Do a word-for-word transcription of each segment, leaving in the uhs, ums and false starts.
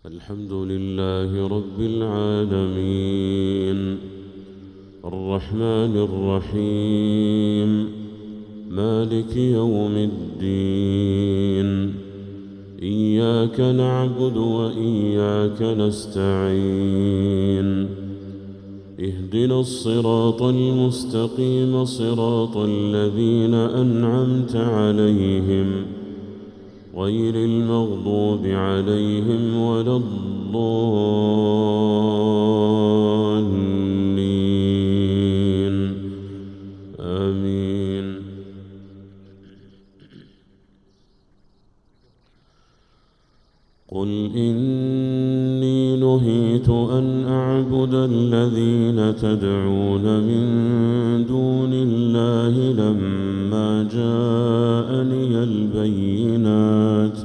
الحمد لله رب العالمين الرحمن الرحيم مالك يوم الدين إياك نعبد وإياك نستعين اهدنا الصراط المستقيم صراط الذين أنعمت عليهم غير المغضوب عليهم ولا الضالين آمين. قل إني نهيت أن أعبد الذين تدعون من دون الله لما جاءني البينات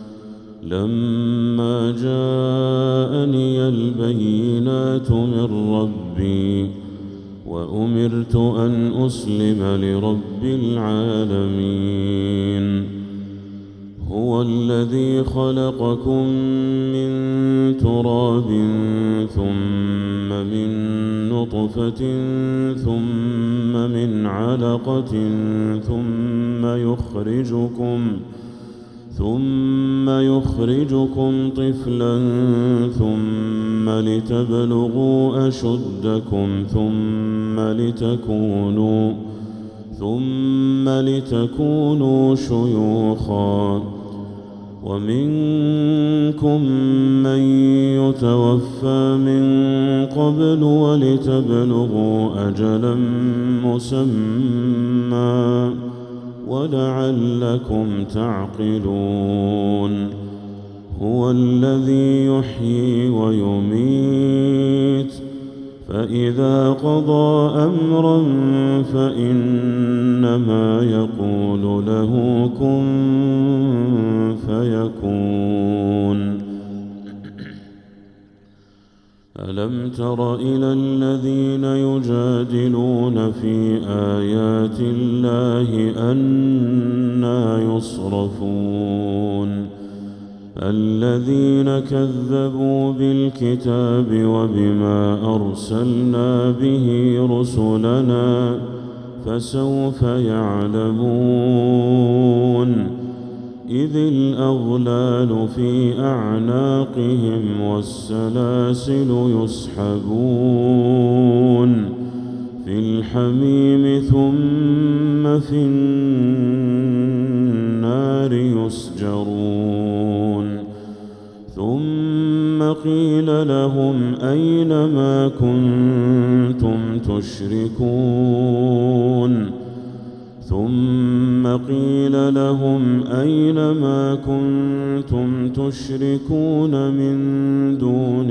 لما جاءني البينات من ربي وأمرت أن أسلم لرب العالمين. هو الذي خلقكم من تراب ثم من نطفة ثم من علقة ثم يخرجكم ثم يخرجكم طفلا ثم لتبلغوا أشدكم ثم لتكونوا ثم لتكونوا شيوخا ومنكم من يتوفى من قبل ولتبلغوا أجلا مسمى ولعلكم تعقلون. هو الذي يحيي ويميت فإذا قضى أمرا فإنما يقول له كن فيكون. ألم تر إلى الذين يجادلون في آيات الله أنى يصرفون الذين كذبوا بالكتاب وبما أرسلنا به رسلنا فسوف يعلمون إذ الأغلال في أعناقهم والسلاسل يسحبون في الحميم ثم في النار يسجرون. ثم قيل لهم أين ما كنتم تشركون ثم قيل لهم أين ما كنتم تشركون من دون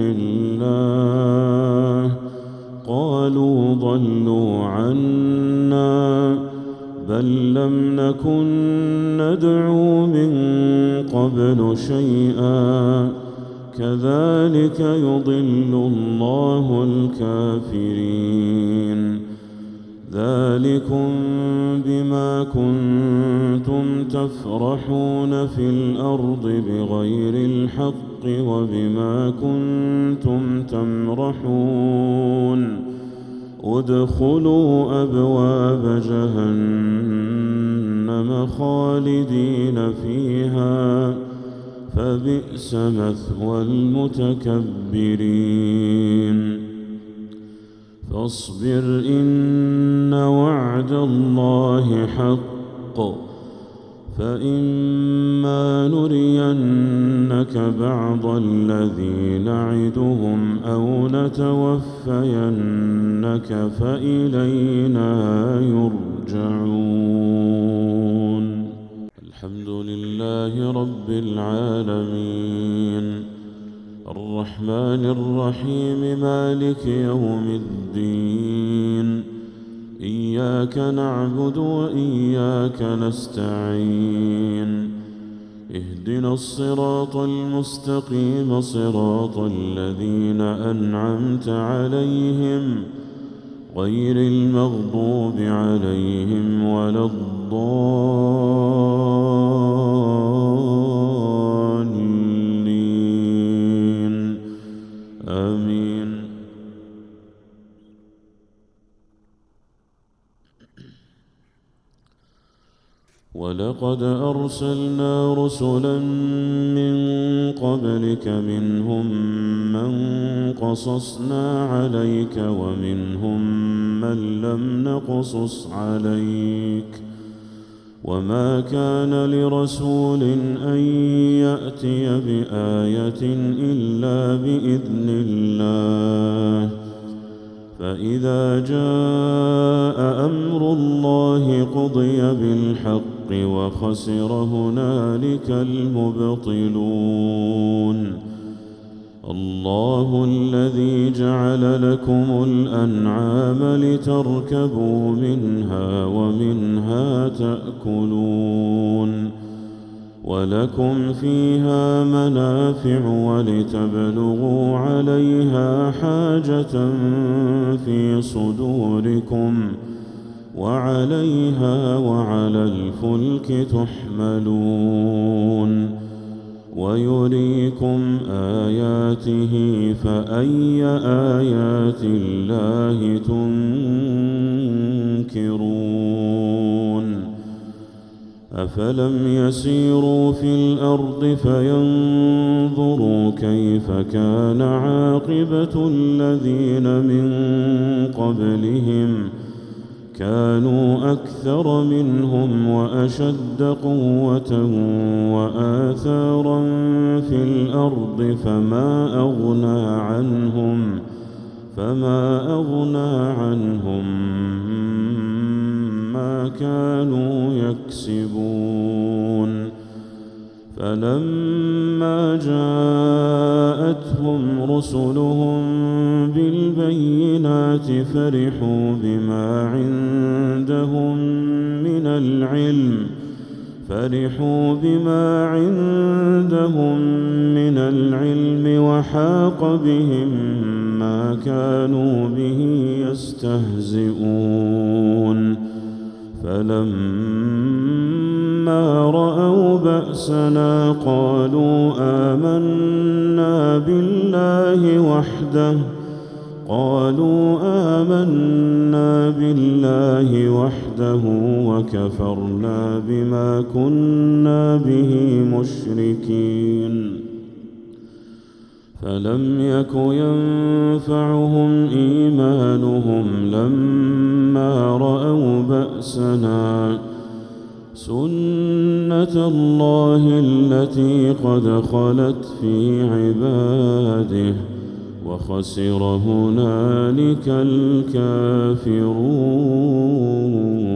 الله قالوا ضلوا عنا بل لم نكن ندعو من قبل شيئا كذلك يضل الله الكافرين. ذلكم بما كنتم تفرحون في الأرض بغير الحق وبما كنتم تمرحون ادخلوا أبواب جهنم خالدين فيها فبئس مثوى المتكبرين. فاصبر إن وعد الله حق فإما نرينك بعض الذي نعدهم أو نتوفينك فإلينا يرجعون. الحمد لله رب العالمين الرحمن الرحيم مالك يوم الدين إياك نعبد وإياك نستعين اهدنا الصراط المستقيم صراط الذين أنعمت عليهم غير المغضوب عليهم ولا الضالين ولقد أرسلنا رسلا من قبلك منهم من قصصنا عليك ومنهم من لم نقصص عليك وما كان لرسول أن يأتي بآية إلا بإذن الله فإذا جاء أمر الله قضي بالحق وخسر هنالك المبطلون الله الذي جعل لكم الأنعام لتركبوا منها ومنها تأكلون ولكم فيها منافع ولتبلغوا عليها حاجة في صدوركم وعليها وعلى الفلك تحملون ويريكم آياته فأي آيات الله تنكرون أفلم يسيروا في الأرض فينظروا كيف كان عاقبة الذين من قبلهم كانوا أكثر منهم وأشد قوة وآثارا في الأرض فما أغنى عنهم فما أغنى عنهم ما كانوا يكسبون فلما جاءتهم رسلهم بالبينات فرحوا بما عندهم من العلم فرحوا بما عندهم من العلم وحاق بهم ما كانوا به يستهزئون فلما رأوا بأسنا قالوا آمنا بالله وحده قالوا آمنا بالله وحده وكفرنا بما كنا به مشركين فلم يك ينفعهم إيمانهم لما رأوا بأسنا سنة الله التي قد خلت في عباده وخسر هنالك الكافرون.